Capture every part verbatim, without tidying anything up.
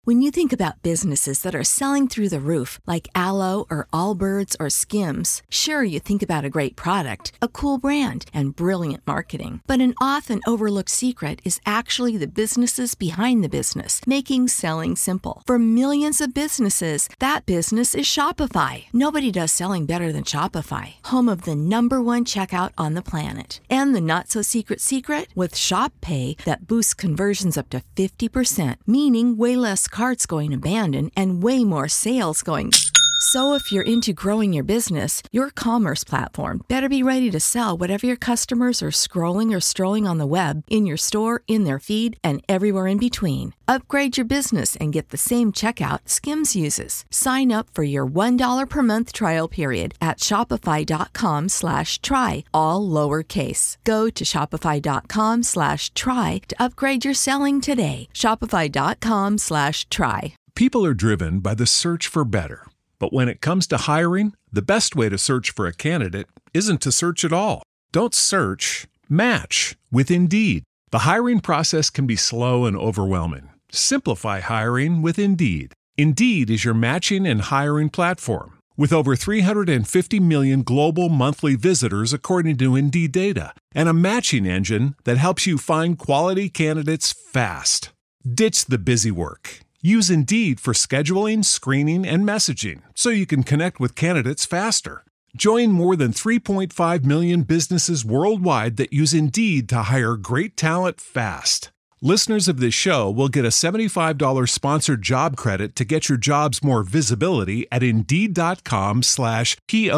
When you think about businesses that are selling through the roof, like Aloe or Allbirds or Skims, sure, you think about a great product, a cool brand, and brilliant marketing. But an often overlooked secret is actually the businesses behind the business, making selling simple. For millions of businesses, that business is Shopify. Nobody does selling better than Shopify, home of the number one checkout on the planet. And the not-so-secret secret? With Shop Pay that boosts conversions up to fifty percent, meaning way less carts going abandoned and way more sales going. So if you're into growing your business, your commerce platform better be ready to sell whatever your customers are scrolling or strolling on the web, in your store, in their feed, and everywhere in between. Upgrade your business and get the same checkout Skims uses. Sign up for your one dollar per month trial period at shopify.com slash try, all lowercase. Go to shopify.com slash try to upgrade your selling today. Shopify.com slash try. People are driven by the search for better. But when it comes to hiring, the best way to search for a candidate isn't to search at all. Don't search, match with Indeed. The hiring process can be slow and overwhelming. Simplify hiring with Indeed. Indeed is your matching and hiring platform. With over three hundred fifty million global monthly visitors according to Indeed data, and a matching engine that helps you find quality candidates fast. Ditch the busy work. Use Indeed for scheduling, screening, and messaging so you can connect with candidates faster. Join more than three point five million businesses worldwide that use Indeed to hire great talent fast. Listeners of this show will get a seventy-five dollars sponsored job credit to get your jobs more visibility at Indeed.com slash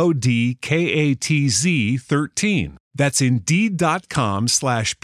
P-O-D-K-A-T-Z 13. That's Indeed.com slash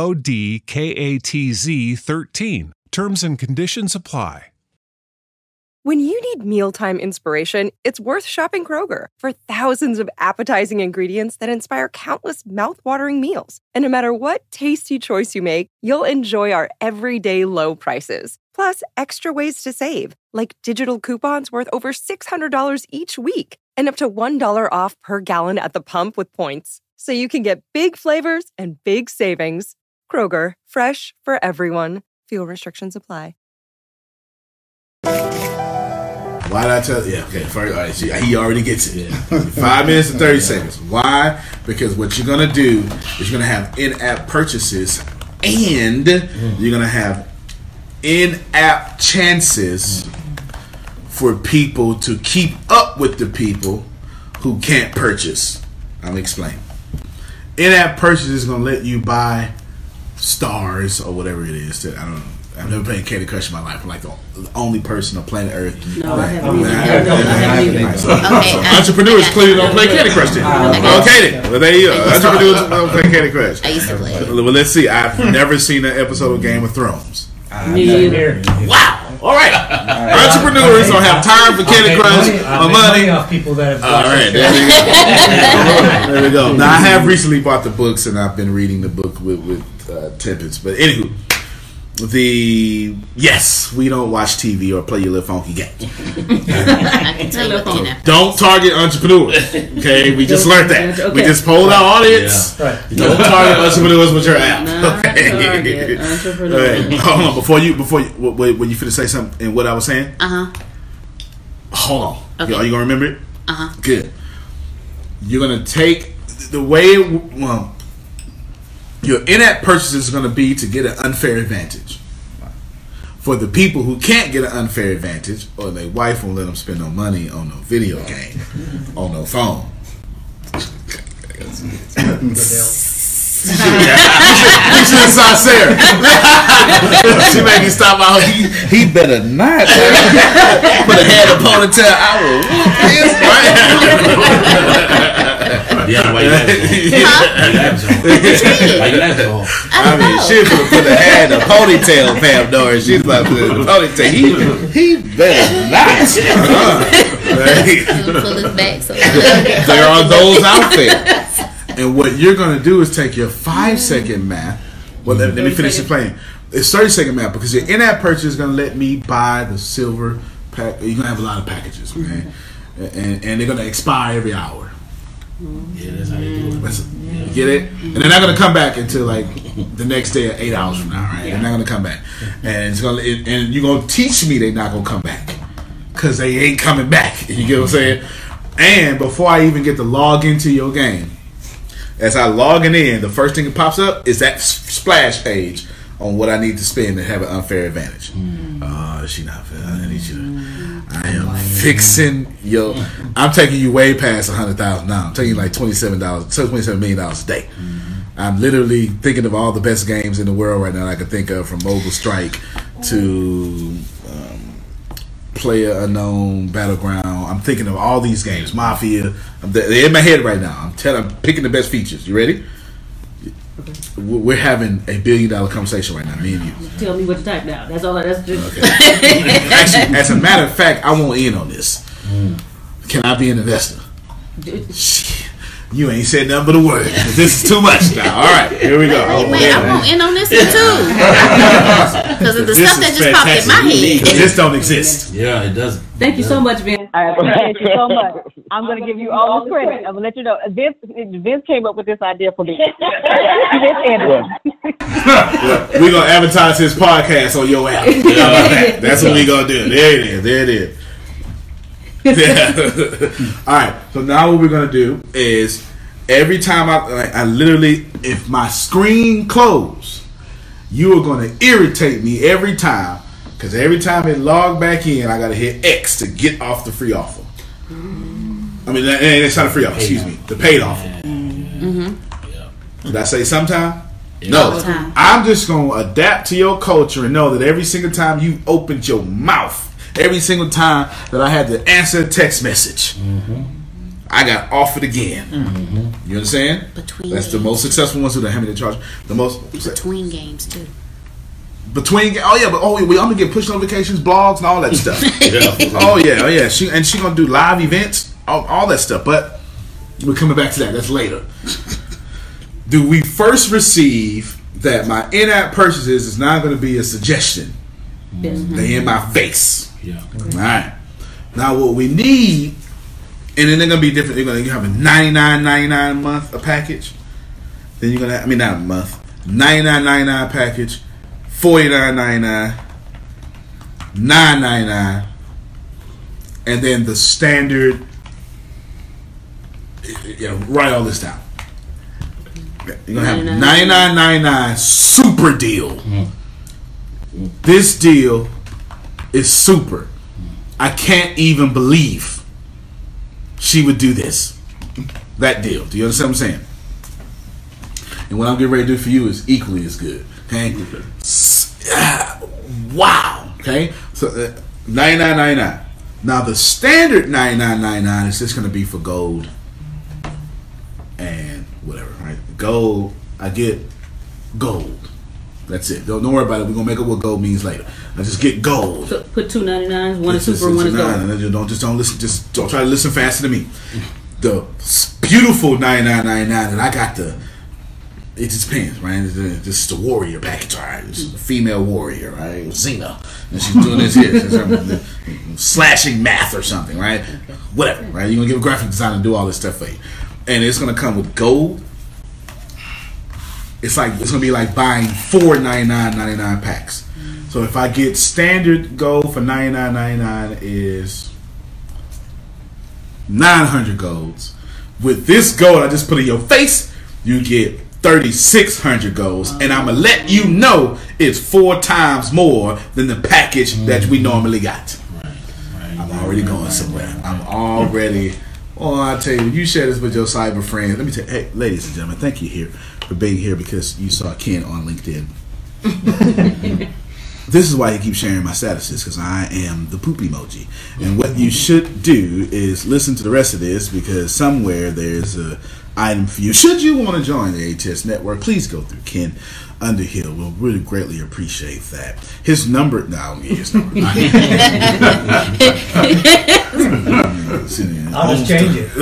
P-O-D-K-A-T-Z 13. Terms and conditions apply. When you need mealtime inspiration, it's worth shopping Kroger for thousands of appetizing ingredients that inspire countless mouthwatering meals. And no matter what tasty choice you make, you'll enjoy our everyday low prices. Plus, extra ways to save, like digital coupons worth over six hundred dollars each week and up to one dollar off per gallon at the pump with points. So you can get big flavors and big savings. Kroger, fresh for everyone. Fuel restrictions apply. Why did I tell you? Yeah, okay. First, all right, so he already gets it. Yeah. Five minutes and thirty seconds. Why? Because what you're going to do is you're going to have in-app purchases and mm. you're going to have in-app chances mm. for people to keep up with the people who can't purchase. I'm going to explain. In-app purchases is going to let you buy stars or whatever it is. That I don't know. I've never played Candy Crush in my life. I'm like the only person on planet Earth. No, I haven't. Entrepreneurs clearly don't play Candy Crush then. Okay then. Well, there you go. Entrepreneurs don't play Candy Crush. I used to play. Well, let's see. I've never seen an episode of Game of Thrones. Me neither. Wow. All right. Entrepreneurs don't have time for Candy Crush or money. Off people that have All right. There we go. There we go. Now I have recently bought the books and I've been reading the book with with uh, Tempest. But anywho. The yes, we don't watch T V or play your little funky game. I can tell you, you know. Don't target entrepreneurs. Okay, we just learned that. Okay. We just polled our audience. Yeah. Right. Don't target entrepreneurs with your app. No, okay. Entrepreneurs. Right. Hold on, before you before you when you finna say something in what I was saying. Uh huh. Hold on. Okay. Are you gonna remember it? Uh huh. Good. You're gonna take the way it, well. Your in-app purchase is going to be to get an unfair advantage. For the people who can't get an unfair advantage, or their wife won't let them spend no money on no video game, on no phone. You should have saw Sarah. She made me stop out. He, he better not. Put a head in a ponytail. I will whoop his. Yeah, why you laughing? I mean, she was gonna put a head in a ponytail, Pam Norris. She's about to put it in a ponytail. He, he better not. Pull his back so there are those out there. And what you're going to do is take your five second math. Well, let, let me finish the plan. It's thirty second math because your in-app purchase is going to let me buy the silver pack. You're going to have a lot of packages, okay? And, and they're going to expire every hour. Yeah, that's how they do it. That's, you get it? And they're not gonna come back until like the next day or eight hours from now, right? They're not gonna come back, and it's gonna it, and you're gonna teach me they're not gonna come back because they ain't coming back. You get what I'm saying? And before I even get to log into your game, as I logging in, the first thing that pops up is that splash page on what I need to spend to have an unfair advantage. Mm. Oh, she not fair. I need you to. I am fixing yo. I'm taking you way past a hundred thousand now. I'm taking you like twenty seven dollars, twenty seven million dollars a day. Mm-hmm. I'm literally thinking of all the best games in the world right now that I can think of, from Mobile Strike to um, Player Unknown Battleground. I'm thinking of all these games, Mafia. I'm, they're in my head right now. I'm telling. I'm picking the best features. You ready? We're having a billion dollar conversation right now, me and you. Tell me what to type now. That's all. That's just. Okay. Actually, as a matter of fact, I want in on this. Mm. Can I be an investor? Shit. You ain't said nothing but a word. This is too much now. All right, here we go. Hey, man, I want in on this one too. Because of the this stuff that just popped in my head. This don't exist. Yeah, it doesn't. Thank you so much, Vince. I appreciate you so much. I'm going to give you all the credit. I'm going to let you know. Vince, Vince came up with this idea for me. We're going to advertise his podcast on your app. How about that? That's what we're going to do. There it is. There it is. Yeah. All right. So now what we're going to do is every time I, like, I literally, if my screen closes, you are going to irritate me every time. Because every time it log back in, I got to hit X to get off the free offer. I mean, it's not a free offer, excuse me. The paid offer. Mm-hmm. Did I say sometime? Yeah. No. Time. I'm just going to adapt to your culture and know that every single time you opened your mouth, every single time that I had to answer a text message, mm-hmm. I got offered again. Mm-hmm. You understand? Between That's games. The most successful ones who don't have me to charge. The most between games too. Between oh yeah, but oh we I'm gonna get push notifications, blogs, and all that stuff. Yeah. Oh yeah, oh yeah. She and she gonna do live events, all, all that stuff. But we're coming back to that. That's later. Do we first receive that my in-app purchases is now gonna be a suggestion? Mm-hmm. They in my face. Yeah. All right. Now what we need, and then they're gonna be different. They're gonna you have a ninety-nine ninety-nine a month a package. Then you're gonna I mean not a month, ninety-nine ninety-nine package. forty-nine ninety-nine, nine ninety-nine, and then the standard. You know, write all this down. You're gonna have ninety-nine ninety-nine super deal. Mm-hmm. This deal is super. I can't even believe she would do this. That deal. Do you understand what I'm saying? And what I'm getting ready to do for you is equally as good. Okay. Wow. Okay. So uh, ninety-nine ninety-nine. Now the standard ninety-nine ninety-nine is just going to be for gold and whatever. Right. Gold. I get gold. That's it. Don't, don't worry about it. We're gonna make up what gold means later. I just get gold. So put two ninety-nines. One is super. One is gold. Don't just don't listen. Just don't try to listen faster than me. The beautiful ninety-nine ninety-nine that I got the. It just depends, right? This is the warrior package, right? This is the female warrior, right? Xena. And she's doing this here. Slashing math or something, right? Whatever, right? You're going to give a graphic designer and do all this stuff for you. And it's going to come with gold. It's like it's going to be like buying four ninety-nine ninety-nine packs. So if I get standard gold for ninety-nine ninety-nine is nine hundred golds. With this gold I just put in your face, you get thirty-six hundred golds, and I'm gonna let you know it's four times more than the package that we normally got. Right, right, I'm already right, going right, somewhere. Right, I'm already. Oh, I tell you, when you share this with your cyber friends, let me tell you, hey, ladies and gentlemen, thank you here for being here because you saw Ken on LinkedIn. This is why he keeps sharing my statuses, because I am the poop emoji. And what you should do is listen to the rest of this, because somewhere there's a item for you. Should you want to join the A T S network, please go through Ken Underhill. We'll really greatly appreciate that. His number, no, I'll get his number. I'll just change it.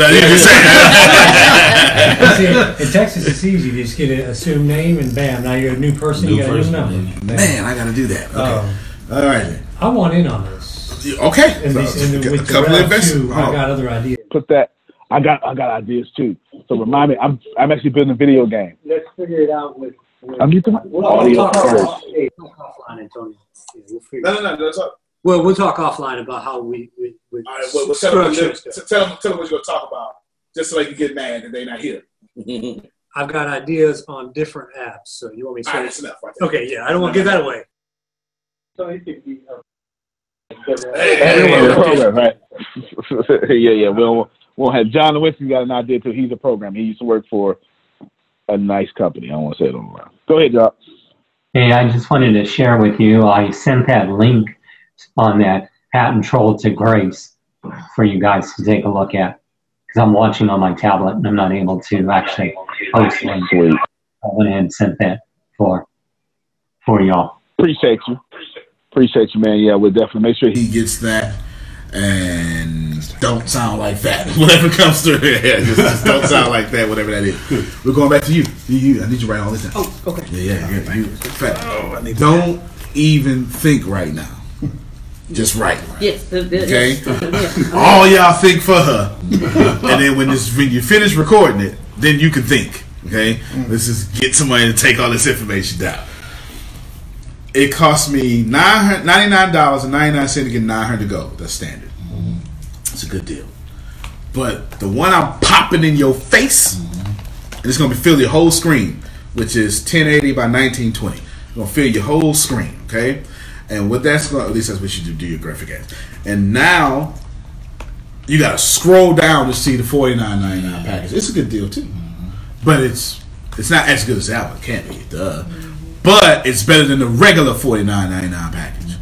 See, in Texas, it's easy. You just get an assumed name and bam, now you're a new person. New you got a new number. Man, I got to do that. Okay. Um, all right. Then. I want in on this. Okay. And, so, these, and a with couple the of investors. too, I got other ideas. Put that. I got I got ideas too. So remind me, I'm I'm actually building a video game. Let's figure it out with. with I'm using my we'll, audio we'll talk first. off, hey, talk offline, Antonio. Yeah, we'll figure No, no, no. That's all. Well, we'll talk offline about how we. we, we All right, well, well, tell, them, tell, tell, them, tell them what you're going to talk about, just so they can get mad that they're not here. I've got ideas on different apps, so you want me to say? All right, that's enough right there. Okay, yeah, I don't want to give that away. So it could be. Uh, hey, hey, hey, hey, program, right? yeah, yeah. We won't, won't have John Winston got an idea too. He's a program. He used to work for a nice company. I don't want to say it on the line. Go ahead, John. Hey, I just wanted to share with you. I sent that link on that patent troll to Grace for you guys to take a look at, because I'm watching on my tablet and I'm not able to actually post it. I went ahead and sent that for for y'all. Appreciate you. Appreciate you, man. Yeah, we'll definitely make sure he gets that. And don't sound like that. Whatever comes through here, just, just don't sound like that. Whatever that is. We're going back to you. You, you I need you to write all this down. Oh, okay. Yeah, yeah. yeah. You, fact, oh, I need don't even think right now. Just write. Yes. Okay. Yes. All y'all think for her, and then when this when you finish recording it, then you can think. Okay. Let's just get somebody to take all this information down. It cost me ninety-nine dollars and ninety-nine cents to get nine hundred gold. That's standard. Mm-hmm. It's a good deal. But the one I'm popping in your face, mm-hmm. and it's going to fill your whole screen, which is ten eighty by nineteen twenty. It's going to fill your whole screen, okay? And what that's going to, at least that's what you do, do your graphic ads. And now, you got to scroll down to see the forty-nine ninety-nine package. It's a good deal, too. Mm-hmm. But it's it's not as good as that one. It can't be, duh. Mm-hmm. But it's better than the regular forty-nine ninety-nine package.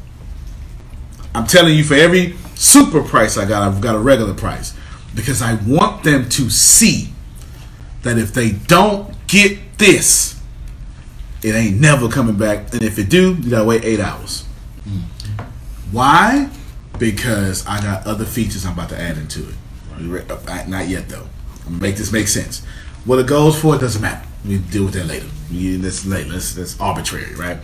I'm telling you, for every super price I got, I've got a regular price. Because I want them to see that if they don't get this, it ain't never coming back. And if it do, you gotta wait eight hours. Mm. Why? Because I got other features I'm about to add into it. Not yet, though. I'm gonna make this make sense. What it goes for, it doesn't matter. We deal with that later. We, that's later. That's, that's arbitrary, right?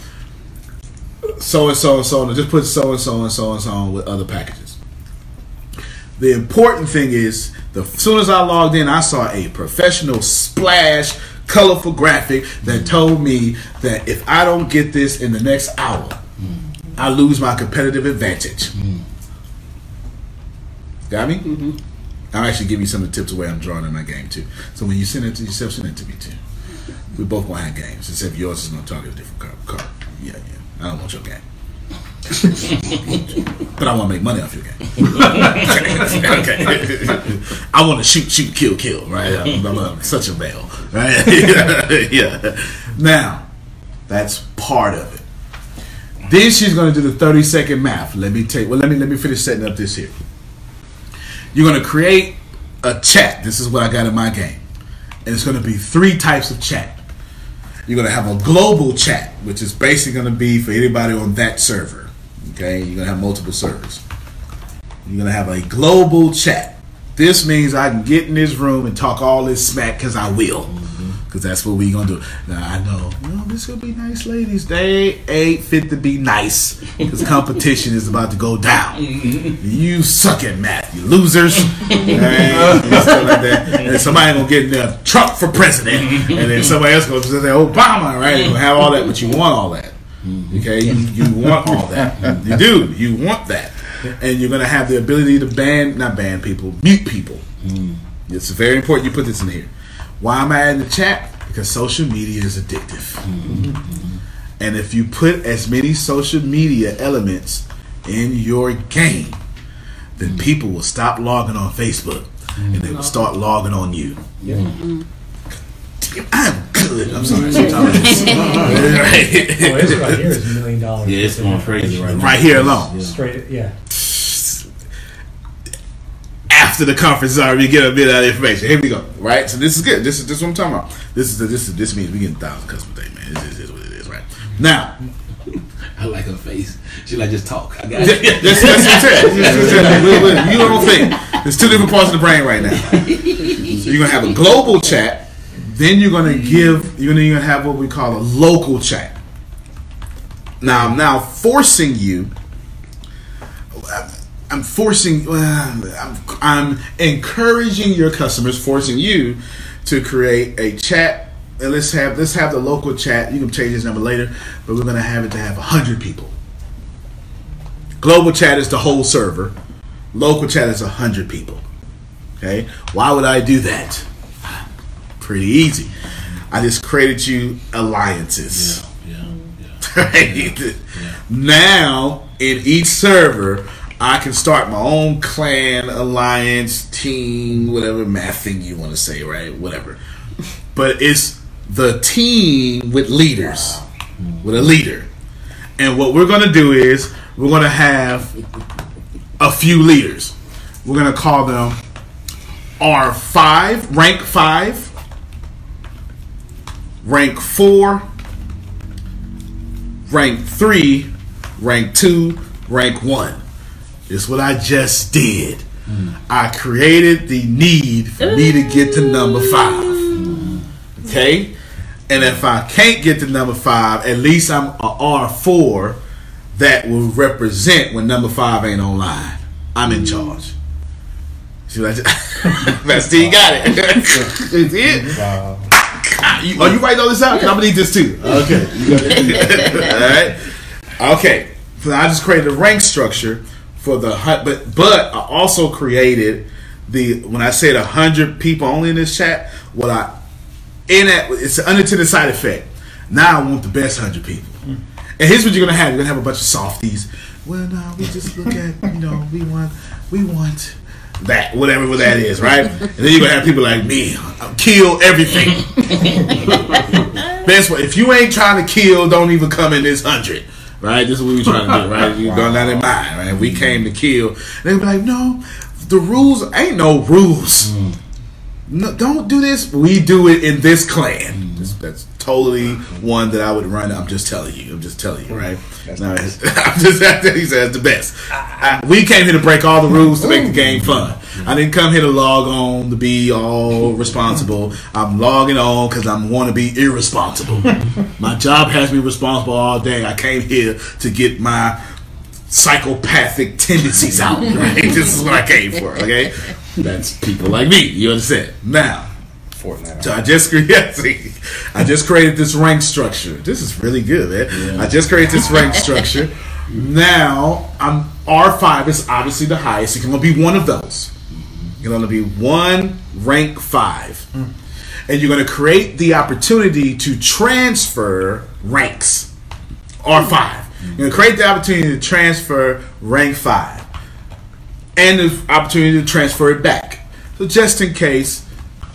So and so and so. Just put so and so and so and so on with other packages. The important thing is, the as soon as I logged in, I saw a professional splash, colorful graphic that told me that if I don't get this in the next hour, mm. I lose my competitive advantage. Mm. Got me? Mm-hmm. I'll actually give you some of the tips of the way I'm drawing in my game too. So when you send it to yourself, send it to me too. We both want to have games, except yours is going to target a different card. card. Yeah, yeah. I don't want your game. But I want to make money off your game. Okay. I want to shoot, shoot, kill, kill, right? I'm, I'm a, such a male, right? Yeah. Now, that's part of it. Then she's going to do the thirty second math. Let me take, well, let me, let me finish setting up this here. You're going to create a chat. This is what I got in my game. And it's going to be three types of chat. You're going to have a global chat, which is basically going to be for anybody on that server. Okay? You're going to have multiple servers. You're going to have a global chat. This means I can get in this room and talk all this smack because I will. Because that's what we're going to do. Now, I know, well, this going to be nice ladies. They ain't fit to be nice because competition is about to go down. You suck at math, you losers. And stuff like that. And somebody going to get in there, Trump for president. And then somebody else going to say Obama, right? You're going to have all that, but you want all that. Okay? You, you want all that. You do. You want that. And you're going to have the ability to ban, not ban people, mute people. It's very important you put this in here. Why am I adding the chat? Because social media is addictive. Mm-hmm. And if you put as many social media elements in your game, then mm-hmm. people will stop logging on Facebook mm-hmm. and they will start logging on you. Mm-hmm. I'm good. I'm sorry. Sometimes it's, right. Oh, this right here is a million dollars. Yeah, it's going crazy right now. Right here alone. Yeah. Straight, yeah. After the conference, sorry, we get a bit of information. Here we go. Right, so this is good. This is this is what I'm talking about. This is the, this is this means we getting a thousand customers a day, man. This is, this is what it is, right? Now, I like her face. She like just talk. I got it. Yeah, that's, that's what it is. You don't think there's two different parts of the brain right now. So you're gonna have a global chat, then you're gonna give you're gonna, you're gonna have what we call a local chat. Now I'm now forcing you. I'm forcing, I'm, I'm encouraging your customers, forcing you to create a chat. And let's have let's have the local chat. You can change this number later, but we're going to have it to have one hundred people. Global chat is the whole server. Local chat is one hundred people. Okay? Why would I do that? Pretty easy. I just created you alliances. Yeah, yeah, yeah. Right? Yeah. Now, in each server, I can start my own clan, alliance, team, whatever math thing you want to say, right? Whatever. But it's the team with leaders, with a leader. And what we're going to do is we're going to have a few leaders. We're going to call them R five, rank five, rank four, rank three, rank two, rank one. It's what I just did. Mm. I created the need for me to get to number five. Okay? And if I can't get to number five, at least I'm a R four that will represent when number five ain't online. I'm in charge. See what I just... That's Steve got it. That's it. Wow. You, are you writing all this out? Because I'm going to need this too. Okay. All right. Okay. So I just created a rank structure for the... But, but I also created the... When I said one hundred people only in this chat, what I... In that, it's an unintended side effect. Now I want the best one hundred people. Mm. And here's what you're going to have. You're going to have a bunch of softies. Well, no, we just look at, you know, we want... We want... that, whatever that is, right? And then you're going to have people like me, I'll kill everything. Best way, if you ain't trying to kill, don't even come in this hundred, right? This is what we trying to do, right? You don't that in mind, right? We came to kill. And they'll be like, no, the rules, ain't no rules. Mm. No, don't do this. We do it in this clan. Mm. This, that's totally one that I would run. I'm just telling you. I'm just telling you, right? That's no, nice. I'm just he says the best. I, we came here to break all the rules to make the game fun. I didn't come here to log on to be all responsible. I'm logging on because I want to be irresponsible. My job has me responsible all day. I came here to get my psychopathic tendencies out. Right? This is what I came for. Okay, that's people like me. You understand? Now. So I just created, I just created this rank structure. This is really good, man. Yeah. I just created this rank structure. Now I'm R five is obviously the highest. It's going to be one of those. You're going to be one rank five, mm. and you're going to create the opportunity to transfer ranks. R five. Mm. You're going to create the opportunity to transfer rank five, and the opportunity to transfer it back. So just in case.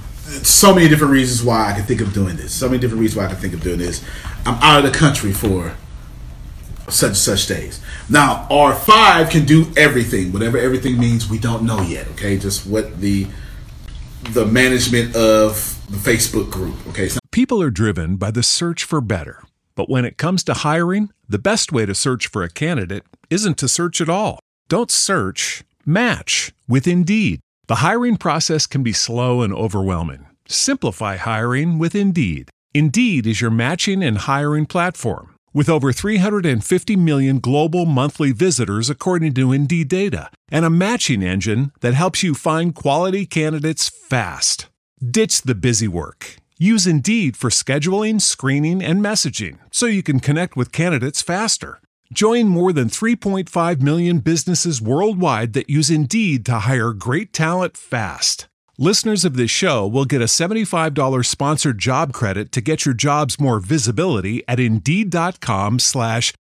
So many different reasons why I can think of doing this. So many different reasons why I can think of doing this. I'm out of the country for such and such days. Now, R five can do everything. Whatever everything means, we don't know yet. Okay, just what the the management of the Facebook group. Okay. So people are driven by the search for better. But when it comes to hiring, the best way to search for a candidate isn't to search at all. Don't search, match with Indeed. The hiring process can be slow and overwhelming. Simplify hiring with Indeed. Indeed is your matching and hiring platform. With over three hundred fifty million global monthly visitors according to Indeed data, and a matching engine that helps you find quality candidates fast. Ditch the busy work. Use Indeed for scheduling, screening, and messaging so you can connect with candidates faster. Join more than three point five million businesses worldwide that use Indeed to hire great talent fast. Listeners of this show will get a seventy-five dollars sponsored job credit to get your jobs more visibility at Indeed.com slash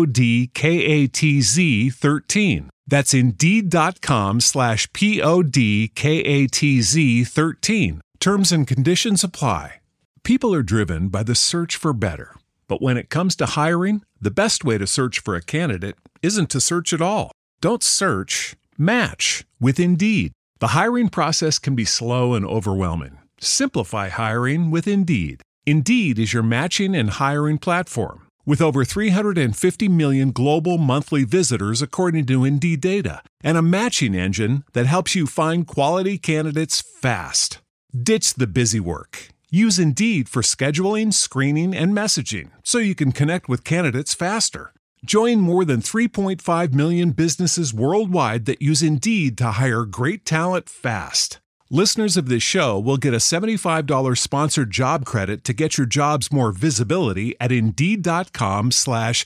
P-O-D-K-A-T-Z 13. That's Indeed.com slash P-O-D-K-A-T-Z 13. Terms and conditions apply. People are driven by the search for better. But when it comes to hiring, the best way to search for a candidate isn't to search at all. Don't search, match with Indeed. The hiring process can be slow and overwhelming. Simplify hiring with Indeed. Indeed is your matching and hiring platform. With over three hundred fifty million global monthly visitors according to Indeed data, and a matching engine that helps you find quality candidates fast. Ditch the busy work. Use Indeed for scheduling, screening, and messaging so you can connect with candidates faster. Join more than three point five million businesses worldwide that use Indeed to hire great talent fast. Listeners of this show will get a seventy-five dollars sponsored job credit to get your jobs more visibility at Indeed.com slash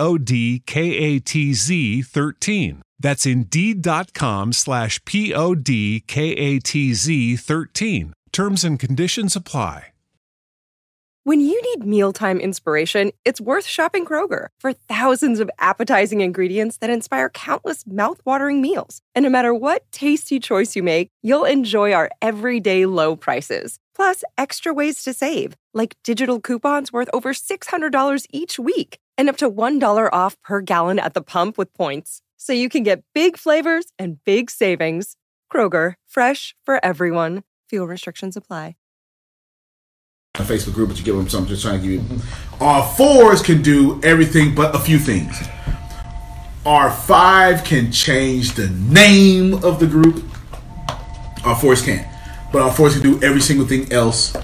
P-O-D-K-A-T-Z 13. That's Indeed.com slash P-O-D-K-A-T-Z 13. Terms and conditions apply. When you need mealtime inspiration, it's worth shopping Kroger for thousands of appetizing ingredients that inspire countless mouth-watering meals. And no matter what tasty choice you make, you'll enjoy our everyday low prices. Plus, extra ways to save, like digital coupons worth over six hundred dollars each week and up to one dollar off per gallon at the pump with points. So you can get big flavors and big savings. Kroger, fresh for everyone. Fuel restrictions apply. A Facebook group, but you get what I'm saying. I'm just trying to give you. R fours can do everything but a few things. R five can change the name of the group. R fours can't. But R fours can do every single thing else.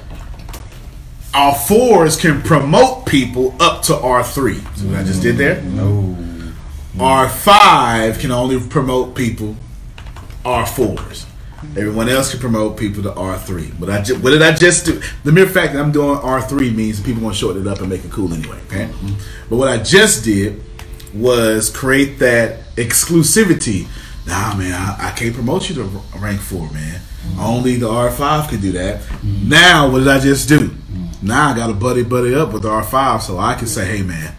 R fours can promote people up to R three. See what I just did there? No. R five can only promote people R fours. Everyone else can promote people to R three. But I just, what did I just do? The mere fact that I'm doing R three means people want to shorten it up and make it cool anyway. Okay? Mm-hmm. But what I just did was create that exclusivity. Nah, man, I, I can't promote you to rank four, man. Mm-hmm. Only the R five can do that. Mm-hmm. Now, what did I just do? Mm-hmm. Now I got to buddy buddy up with the R five so I can say, hey, man,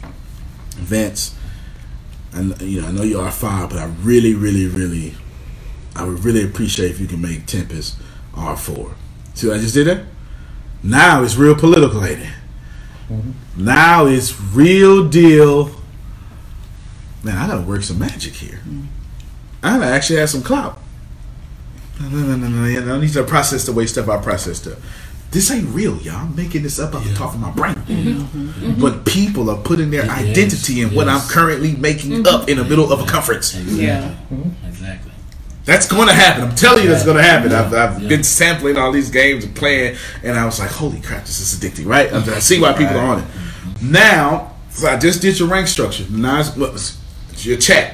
Vince, and you know, I know you're R five, but I really, really, really... I would really appreciate if you can make Tempest R four. See what I just did there? Now it's real political, ain't it? Mm-hmm. Now it's real deal. Man, I gotta work some magic here. Mm-hmm. I gotta actually have some clout. No, no, no, no, no. I don't need to process the way stuff I process stuff. This ain't real, y'all. I'm making this up off yeah. the top of my brain. Mm-hmm. Mm-hmm. But people are putting their yes. identity in yes. what I'm currently making mm-hmm. up in the middle of a conference. Exactly. Yeah. Mm-hmm. Exactly. That's going to happen. I'm telling you, yeah. that's going to happen. I've, I've yeah. been sampling all these games and playing, and I was like, "Holy crap, this is addicting!" Right? I see why people right. are on it. Mm-hmm. Now, so I just did your rank structure. Now it's, it's your chat.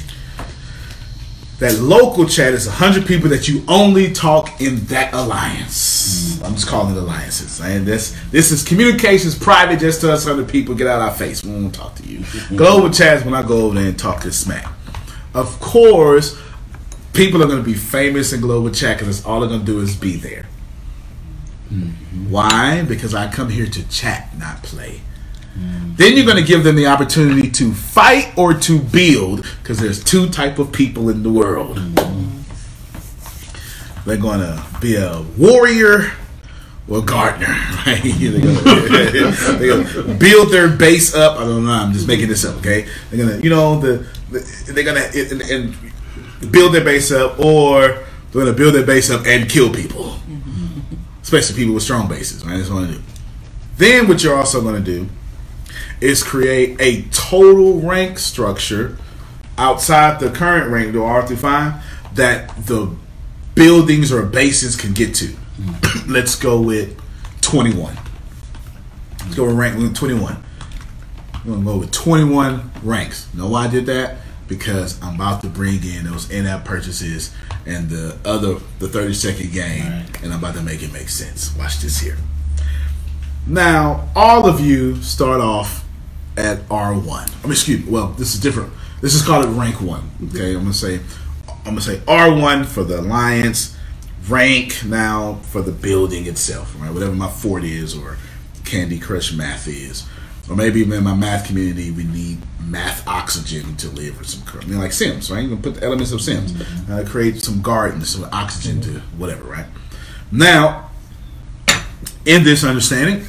That local chat is one hundred people that you only talk in that alliance. Mm-hmm. I'm just calling it alliances. And this this is communications private, just to us other people. Get out of our face. We won't talk to you. Mm-hmm. Global chat is when I go over there and talk this smack. Of course. People are going to be famous in global chat because all they're going to do is be there. Mm-hmm. Why? Because I come here to chat, not play. Mm-hmm. Then you're going to give them the opportunity to fight or to build because there's two type of people in the world. Mm-hmm. They're going to be a warrior or a gardener. Right? They're going to build their base up. I don't know. I'm just making this up. Okay? They're going to, you know, the, the they're going to and, and build their base up, or they're going to build their base up and kill people. Mm-hmm. Especially people with strong bases, right? That's what I do. Then what you're also going to do is create a total rank structure outside the current rank, the R through five, that the buildings or bases can get to. Mm-hmm. Let's go with twenty-one. Let's go with rank twenty-one. We're going to go with twenty-one ranks. Know why I did that? Because I'm about to bring in those in-app purchases and the other, the thirty second game, right. and I'm about to make it make sense. Watch this here. Now, all of you start off at R one. I mean, excuse me. Well, this is different. This is called it rank one. Okay, I'm gonna say, I'm gonna say R one for the alliance, rank now for the building itself, right? Whatever my fort is, or Candy Crush math is. Or maybe in my math community, we need math oxygen to live, or some, I mean, like Sims, right? You're going to put the elements of Sims. Uh, create some gardens, some oxygen to whatever, right? Now, in this understanding,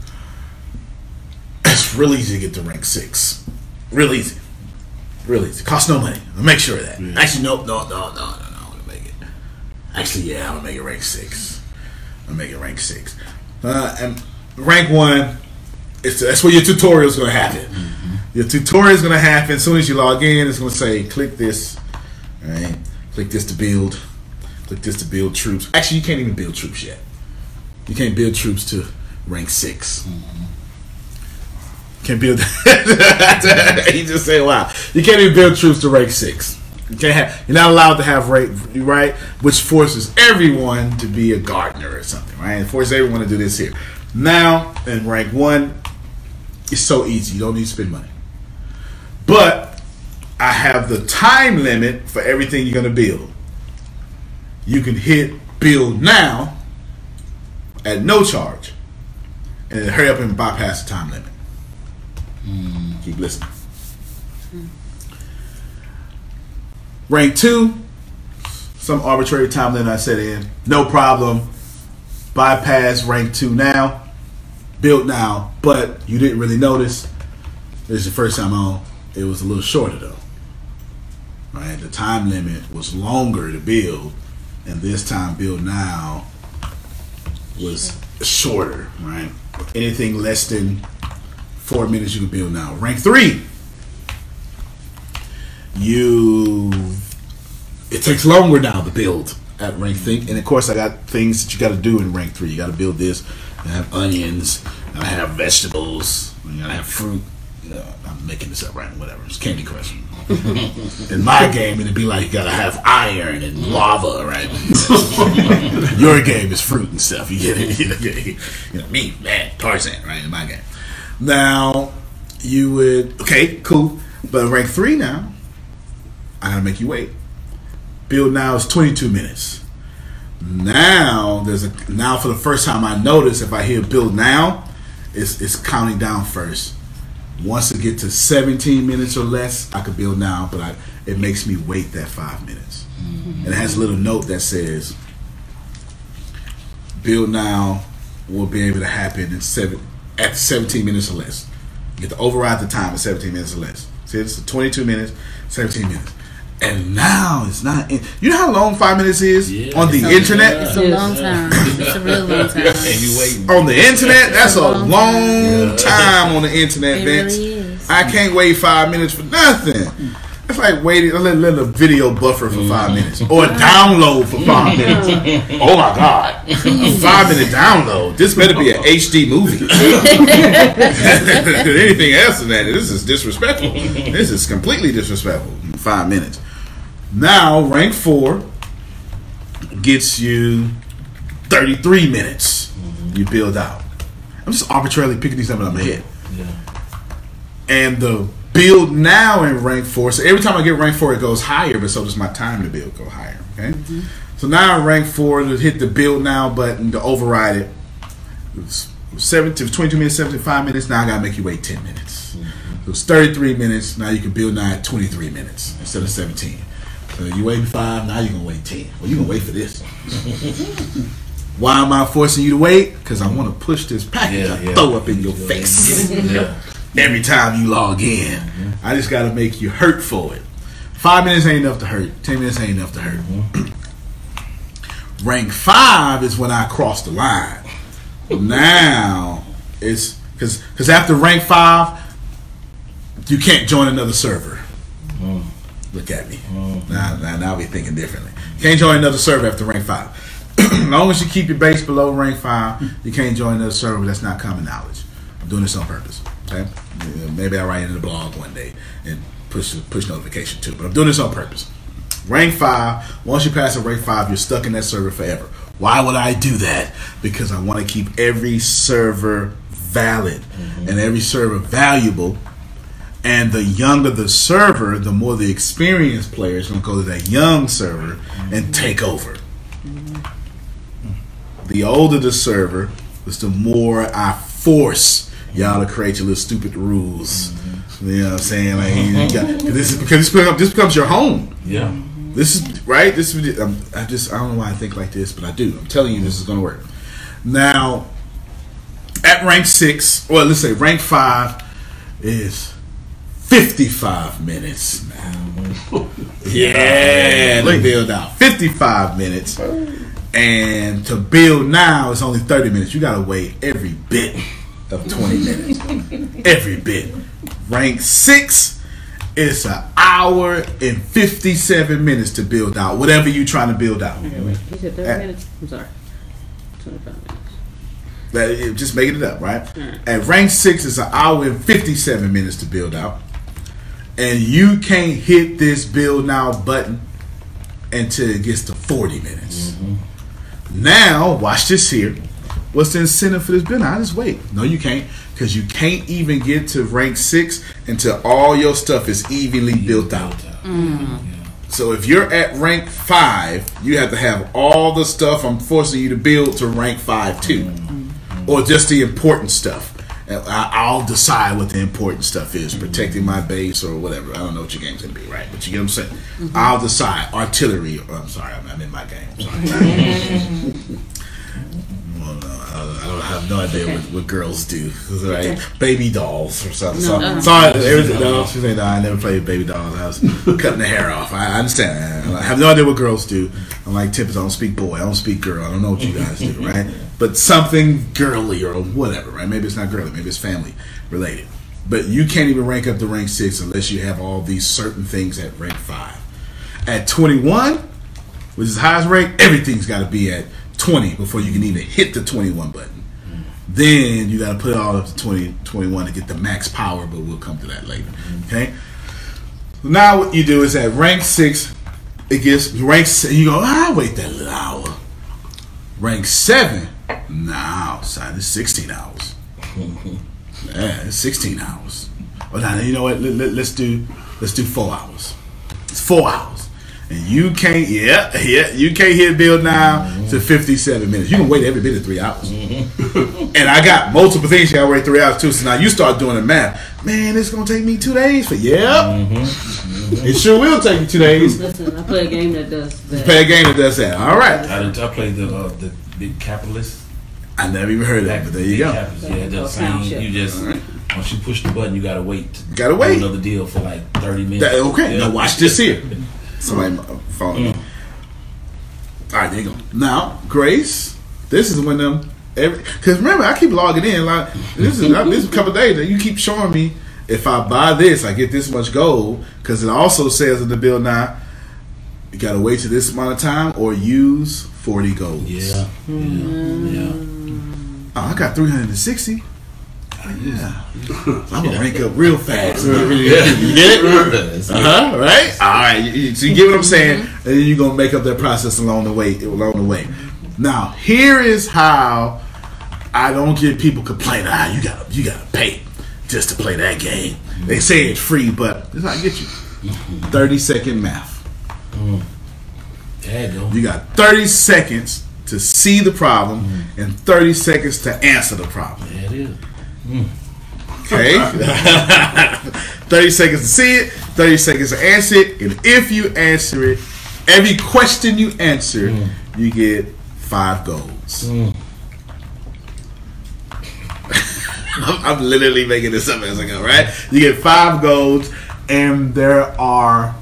it's real easy to get to rank six. Real easy. Real easy. Costs no money. I'll make sure of that. Yeah. Actually, no, no, no, no, no, no. I'm going to make it. Actually, yeah, I'm going to make it rank six. I'm going to make it rank six. Uh, and rank one, It's, that's where your tutorial is going to happen. Mm-hmm. Your tutorial is going to happen as soon as you log in. It's going to say, click this. All right. Click this to build. Click this to build troops. Actually, you can't even build troops yet. You can't build troops to rank six. Mm-hmm. can build. He just said, "Wow, you can't even build troops to rank six. You can't have. You're not allowed to have rank right, which forces everyone to be a gardener or something, right? It forces everyone to do this here. Now in rank one, it's so easy. You don't need to spend money, but I have the time limit for everything you're going to build. You can hit build now at no charge, and then hurry up and bypass the time limit." Mm. Keep listening. Mm. Rank two, some arbitrary time limit I set in. No problem. Bypass rank two now. Build now. But you didn't really notice. This is the first time on. It was a little shorter though. Right? The time limit was longer to build. And this time build now was shorter. Right? Anything less than four minutes you can build now. Rank three, you it takes longer now to build at rank three. And of course I got things that you got to do in rank three. You got to build this. You have onions. You gotta have vegetables. You gotta have fruit. You know, I'm making this up, right? Whatever. It's Candy Crush. In my game, it'd be like you gotta have iron and lava, right? Your game is fruit and stuff. You get it? You know, me, man, Tarzan, right? In my game. Now, you would, okay, cool. But in rank three now, I gotta make you wait. Build now is twenty-two minutes. Now, there's a, now for the first time I notice if I hear build now, it's, it's counting down first. Once it get to seventeen minutes or less, I could build now, but I, it makes me wait that five minutes. Mm-hmm. And it has a little note that says, build now will be able to happen in seven, at seventeen minutes or less. You get to override the time at seventeen minutes or less. See, it's twenty-two minutes, seventeen minutes. And now it's not in, you know how long five minutes is yeah, on the it's internet? A, it's a long time. It's a real long time. And you waiting. On the internet, that's a long, long time. time on the internet, it Vince. Really is. I can't wait five minutes for nothing. It's like waiting, let, let a video buffer for five minutes. Or a download for five minutes. Oh my God. A five minute download. This better be an H D movie. Anything else than that, this is disrespectful. This is completely disrespectful. Five minutes. Now, rank four gets you thirty-three minutes. You build out. I'm just arbitrarily picking these up in my head. Yeah. And the build now in rank four, so every time I get rank four, it goes higher, but so does my time to build go higher. Okay. Mm-hmm. So now in rank four, to hit the build now button to override it. It was seventeen, twenty-two minutes, seventy-five minutes. Now I gotta make you wait ten minutes. Mm-hmm. So it's thirty-three minutes. Now you can build now at twenty-three minutes instead of seventeen. So you waiting five, now you're gonna wait ten. Well, you're gonna wait for this. Why am I forcing you to wait? Because I want to push this package yeah, I yeah. throw up in your face. Yeah. Every time you log in. Mm-hmm. I just got to make you hurt for it. Five minutes ain't enough to hurt. Ten minutes ain't enough to hurt. Mm-hmm. Rank five is when I cross the line. Now, it's because because after rank five, you can't join another server. Mm. Look at me. Mm-hmm. Now, now, now we're thinking differently. You can't join another server after rank five. As long as you keep your base below rank five, you can't join another server that's not common knowledge. I'm doing this on purpose. Okay? Maybe I'll write it in the blog one day and push push notification too. But I'm doing this on purpose. Rank five, once you pass a rank five, you're stuck in that server forever. Why would I do that? Because I want to keep every server valid mm-hmm. and every server valuable. And the younger the server, the more the experienced player is going to go to that young server mm-hmm. and take over. Mm-hmm. The older the server, is the more I force y'all to create your little stupid rules. Mm-hmm. You know what I'm saying? Like, you got, this is because this becomes, this becomes your home. Yeah. This is right. This is. I'm, I just. I don't know why I think like this, but I do. I'm telling you, this is going to work. Now, at rank six, or let's say rank five, is fifty-five minutes now. Yeah, to build out fifty-five minutes, and to build now it's only thirty minutes. You got to wait every bit of twenty minutes. Every bit. Rank six. It's an hour and fifty-seven minutes to build out whatever you're trying to build out. Okay, wait. You said thirty minutes? I'm sorry. twenty-five minutes. That it, just making it up, right? Mm. At rank six, it's an hour and fifty-seven minutes to build out, and you can't hit this build now button until it gets to forty minutes. Mm-hmm. Now, watch this here. What's the incentive for this build? Now, just wait. No, you can't, because you can't even get to rank six until all your stuff is evenly built out. Mm. So if you're at rank five, you have to have all the stuff I'm forcing you to build to rank five too. Mm-hmm. Or just the important stuff. I'll decide what the important stuff is. Protecting my base or whatever. I don't know what your game's going to be, right? But you get what I'm saying? Mm-hmm. I'll decide. Artillery. Or, I'm sorry, I'm in my game. I'm sorry. Well, no, I don't I have no idea what, what girls do. Right? Baby dolls or something. No, so, no. Sorry, everything, no, she's saying, no, I never played baby dolls. I was cutting the hair off. I understand. I have no idea what girls do. I'm like Tempest. I don't speak boy. I don't speak girl. I don't know what you guys do, right? But something girly or whatever, right? Maybe it's not girly. Maybe it's family related. But you can't even rank up to rank six unless you have all these certain things at rank five. At twenty-one, which is the highest rank, everything's got to be at twenty before you can even hit the twenty-one button. Mm. Then you got to put it all up to twenty, twenty-one to get the max power, but we'll come to that later. Okay? So now what you do is at rank six, it gets rank six, you go, ah, wait that little hour. Rank seven, now, son, it's sixteen hours. Yeah, it's sixteen hours. Well, now you know what? Let, let, let's do let's do four hours. It's four hours. And you can't, yeah, yeah, you can't hit build now mm-hmm. to fifty-seven minutes. You can wait every bit of three hours. Mm-hmm. And I got multiple things you got to wait three hours too. So now you start doing the math. Man, it's going to take me two days for, yeah. Mm-hmm. Mm-hmm. It sure will take you two days. Listen, I play a game that does that. You play a game that does that. All right. I, I played the, uh, the Big Capitalist. I never even heard of that, but there you go. Capitalist. Yeah, just saying, you just, right. Once you push the button, you got to wait. You got to wait. Another deal for like thirty minutes. That, okay, yeah. Now watch this here. Somebody phone me. Mm. All right, there you go. Now, Grace, this is when them every because remember I keep logging in like this is this is a couple of days that you keep showing me if I buy this I get this much gold because it also says in the bill now you gotta wait till this amount of time or use forty gold. Yeah, mm. yeah, yeah. Oh, I got three hundred and sixty. Yeah, I'm gonna rank up real fast. You get it? Uh-huh, right? All right. You, so you get what I'm saying, and then you're gonna make up that process along the way. Along the way. Now, here is how I don't get people complaining. Ah, you gotta, you gotta pay just to play that game. They say it's free, but this is how I get you. Thirty second math. Mm. Yeah, you got thirty seconds to see the problem mm. and thirty seconds to answer the problem. Yeah, it is. Mm. Okay. thirty seconds to see it, thirty seconds to answer it, and if you answer it, every question you answer, mm. you get five golds. Mm. I'm, I'm literally making this up as I go, right? You get five golds, and there are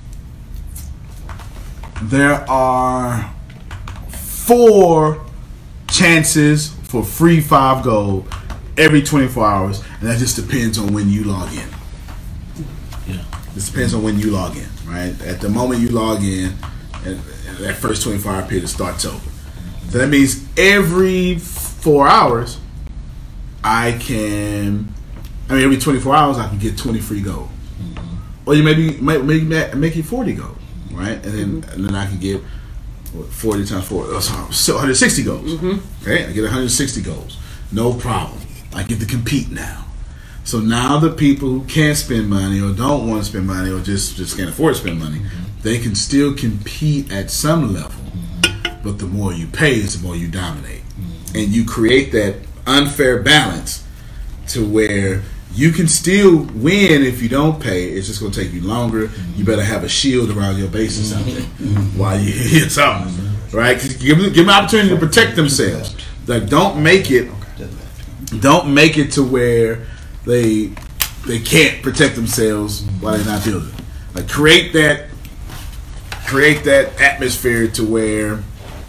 there are four chances for free five gold every twenty-four hours, and that just depends on when you log in. Yeah, this depends on when you log in, right? At the moment you log in, and that first twenty-four hour period starts over. So that means every four hours, I can. I mean, every twenty-four hours, I can get twenty free gold, mm-hmm. or you maybe make make, make it forty gold, right? And then mm-hmm. and then I can get what, forty times four, oh, so one hundred sixty golds. Mm-hmm. Okay, I get one hundred sixty golds, no problem. I get to compete now. So now the people who can't spend money or don't want to spend money or just, just can't afford to spend money, mm-hmm. they can still compete at some level. Mm-hmm. But the more you pay is the more you dominate. Mm-hmm. And you create that unfair balance to where you can still win if you don't pay. It's just going to take you longer. Mm-hmm. You better have a shield around your base or something mm-hmm. while you hit something. Mm-hmm. Right? Give them, give them an opportunity to protect themselves. Like, don't make it... Don't make it to where they they can't protect themselves while they're not building. Like create that create that atmosphere to where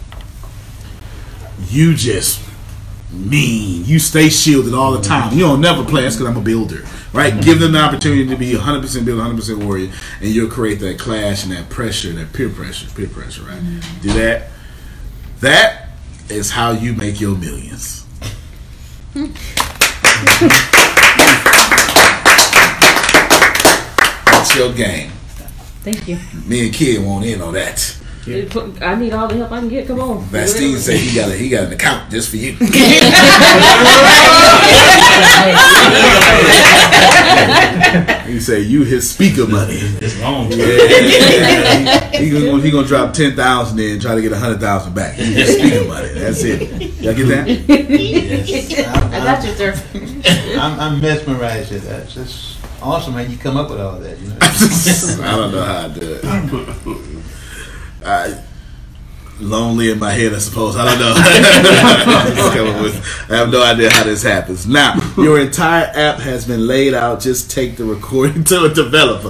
you just mean you stay shielded all the time. You don't never play. That's because I'm a builder, right? Give them the opportunity to be one hundred percent builder, one hundred percent warrior, and you'll create that clash and that pressure, that peer pressure, peer pressure, right? Mm-hmm. Do that. That is how you make your millions. That's your game. Thank you. Me and Kid won't in on that. I need all the help I can get. Come on. Bastille said he got a, he got an account just for you. He say you his speaker money. It's long. Yeah. He, he, gonna, he gonna drop ten thousand in and try to get a hundred thousand back. He his speaker money. That's it. Y'all get that? Yes. I got you, sir. I'm, I'm mesmerized at that. It's just awesome how you come up with all that. You know. I don't know how I do it. I, lonely in my head, I suppose. I don't know. I have no idea how this happens. Now, your entire app has been laid out. Just take the recording to a developer.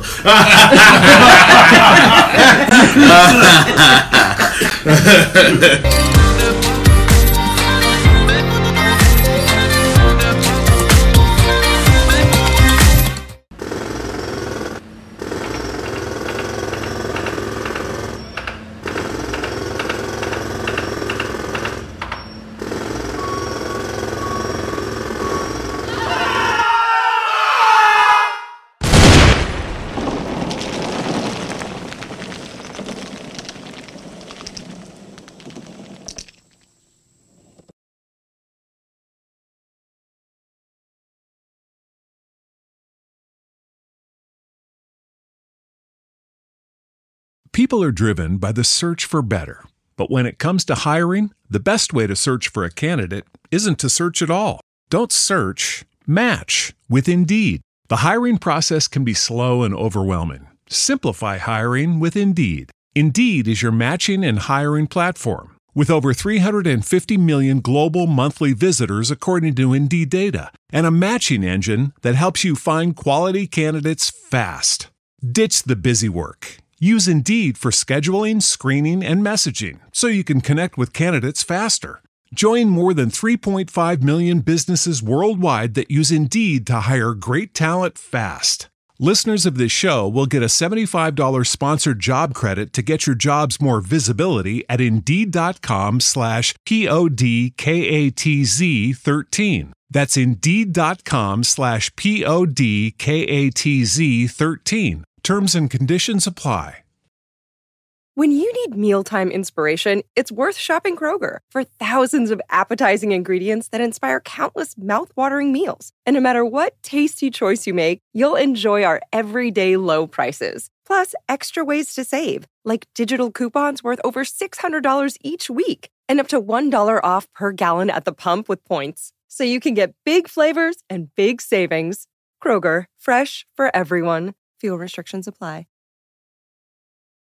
People are driven by the search for better. But when it comes to hiring, the best way to search for a candidate isn't to search at all. Don't search, match with Indeed. The hiring process can be slow and overwhelming. Simplify hiring with Indeed. Indeed is your matching and hiring platform. With over three hundred fifty million global monthly visitors according to Indeed data, and a matching engine that helps you find quality candidates fast. Ditch the busy work. Use Indeed for scheduling, screening, and messaging so you can connect with candidates faster. Join more than three point five million businesses worldwide that use Indeed to hire great talent fast. Listeners of this show will get a seventy-five dollars sponsored job credit to get your jobs more visibility at Indeed.com slash P-O-D-K-A-T-Z 13. That's Indeed.com slash P-O-D-K-A-T-Z 13. Terms and conditions apply. When you need mealtime inspiration, it's worth shopping Kroger. For thousands of appetizing ingredients that inspire countless mouth-watering meals. And no matter what tasty choice you make, you'll enjoy our everyday low prices. Plus, extra ways to save, like digital coupons worth over six hundred dollars each week and up to one dollar off per gallon at the pump with points. So you can get big flavors and big savings. Kroger, fresh for everyone. Fuel restrictions apply.